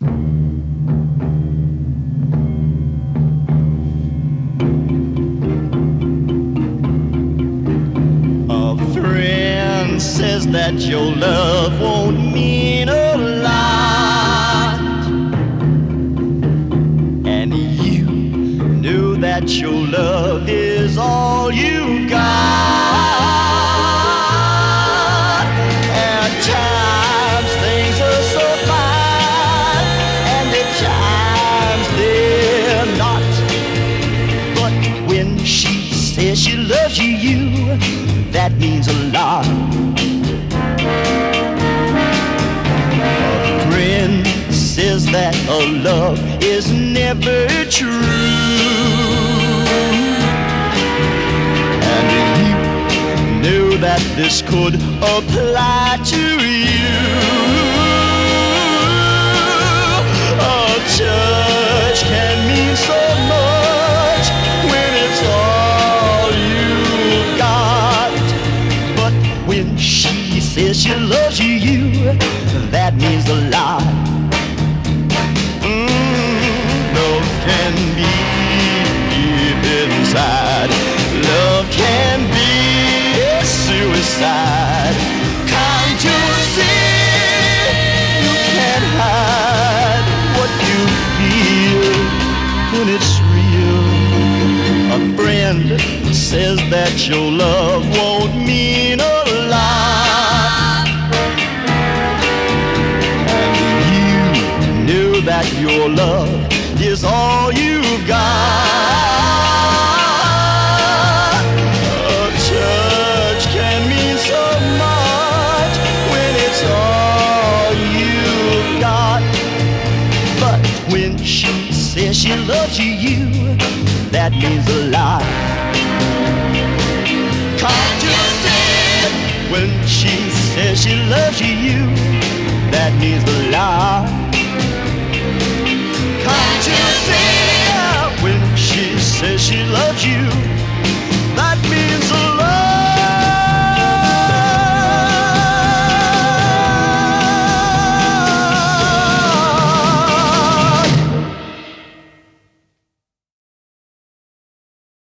A friend says that your love won't mean a lot, and you knew that your love is all you got. At times things are so fine, and at times they're not. But when she says she loves you, that means a lot. A friend says that a love is never true, and you knew that this could apply to you. A touch can mean so much when it's all you've got. But when she says she loves you, that means a lot. Love can be deep inside. Love can be suicide. Can't you see? You can't hide what you feel when it's real. A friend says that your love won't mean a lot, and you knew that your love is all you've got. A touch can mean so much when it's all you've got. But when she says she loves you, that means a lot. Can't you see? When she says she loves you, that means a lot.